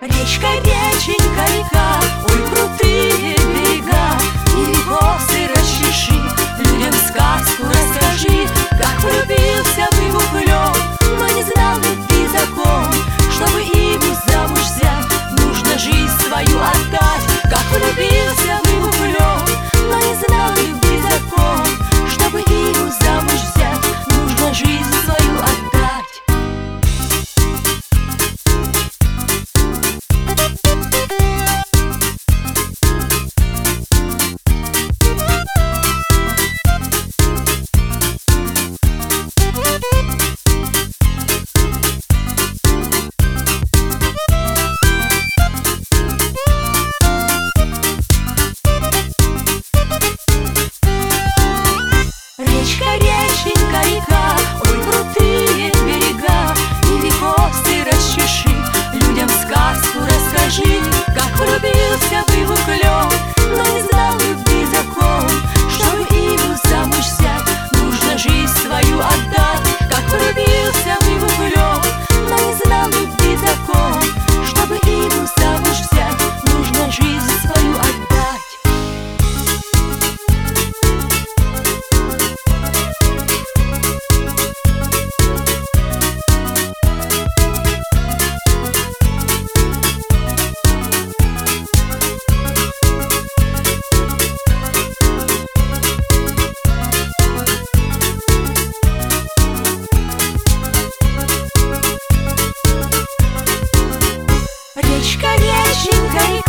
Речка, реченька, река, ой, крутые берега. И косы расчеши, людям сказку расскажи, как влюбился в Иву клен, но не знал любви закон. Чтобы Иву замуж взять, нужно жизнь свою отдать. Как влюбился в Иву клен, но не знал любви закон. Чтобы Иву замуж взять, нужно жизнь свою отдать. Речка, реченька, река, ой, крутые берега. И косы расчеши, людям сказку расскажи, как влюбился в Иву клен, но не знал любви закон. Чтобы Иву замуж взять, нужно жизнь свою отдать. Как влюбился в Иву клен, но не знал любви закон. Чтобы Иву замуж взять, нужно жизнь свою отдать. Речка, реченька, река.